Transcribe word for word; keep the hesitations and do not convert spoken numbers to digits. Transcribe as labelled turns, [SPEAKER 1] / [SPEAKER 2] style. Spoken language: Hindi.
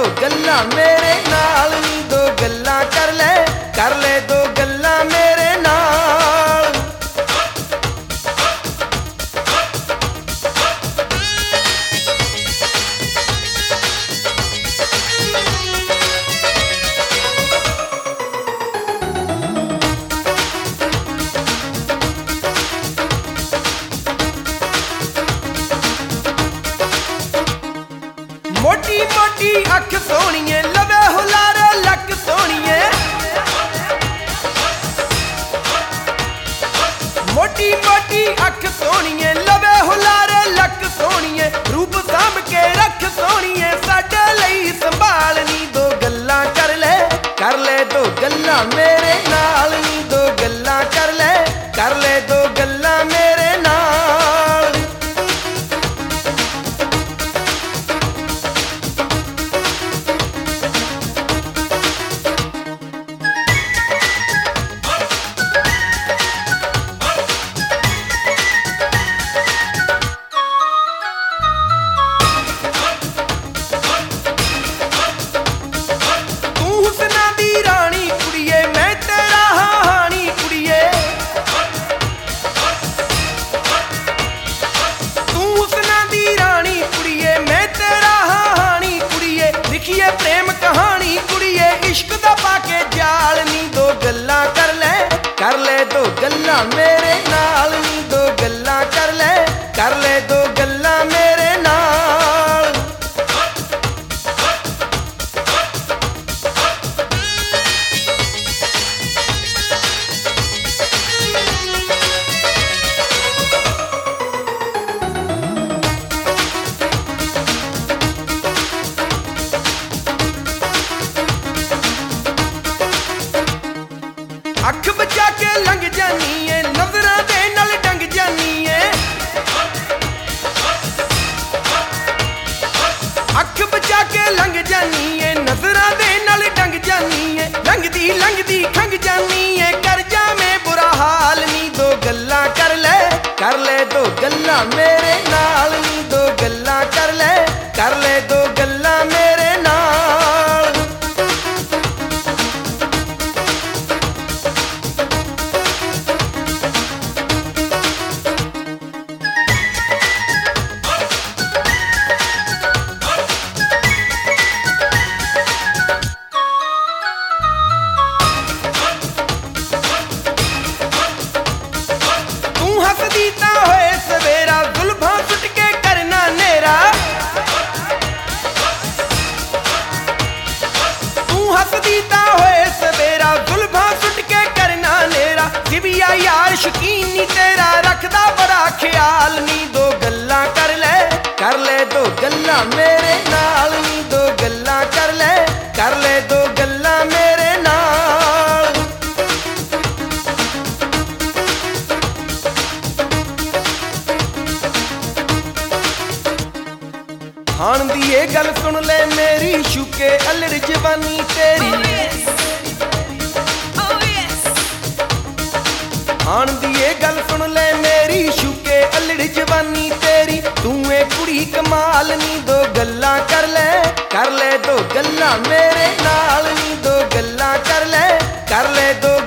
[SPEAKER 1] गल्लां मेरे नाल नी, दो गल्लां कर ले कर ले दो गल्लां मेरे नाल। मोटी मोटी अख सोहणिए लवे हुलारे लक सोहणिए, मोटी मोटी अख सोहणिए लवे हुलारे लक सोहणिए, रूप सांभ के रख सोहणिए साडे लई संभाल नी, दो गल्लां कर ले कर ले दो गल्लां मेरे नाल नी, दो गल्लां कर ले कर ले दो गल्लां मेरे नाल। प्रेम कहानी कुड़िए इश्क दा पाके जाल नी, दो गल्लां कर ले कर ले दो गल्लां मेरे नाल नी, दो गल्लां कर ले कर ले दो गल्लां मेरे नाल। अख बचा के लंघ जानी है नजरां दे नाल डंग जानी है, अख बचा के लंघ जानी है नजरां दे नाल डंग जानी है, लंघदी लंघदी खंघ जानी है कर जावे बुरा हाल नी, दो गल्लां कर ले कर ले दो गल्लां मेरे नाल नी, दो गल्लां कर ले कर ले दो गल्लां मेरे नाल। हसदी तां होए सवेरा जुल्फां सुट के करना नेरा, तू हसदी तां होए सवेरा जुल्फां सुट के करना नेरा, दिव्या यार शकीन नी तेरा रखदा बड़ा ख्याल नी, दो गल्लां कर ले कर ले दो गल्लां मेरे नाल नी, दो गल्लां कर ले कर ले दो गल्लां मेरे नाल। हाण दी ये गल सुन ले मेरी शुके अलड़ जवानी तेरी, हाण दी ये गल सुन ले मेरी शुके अलड़ जवानी तेरी, तू ए कुड़ी कमाल नी, दो गल्लां कर ले कर ले दो गल्लां मेरे नाल नी, दो गल्लां कर ले कर ले दो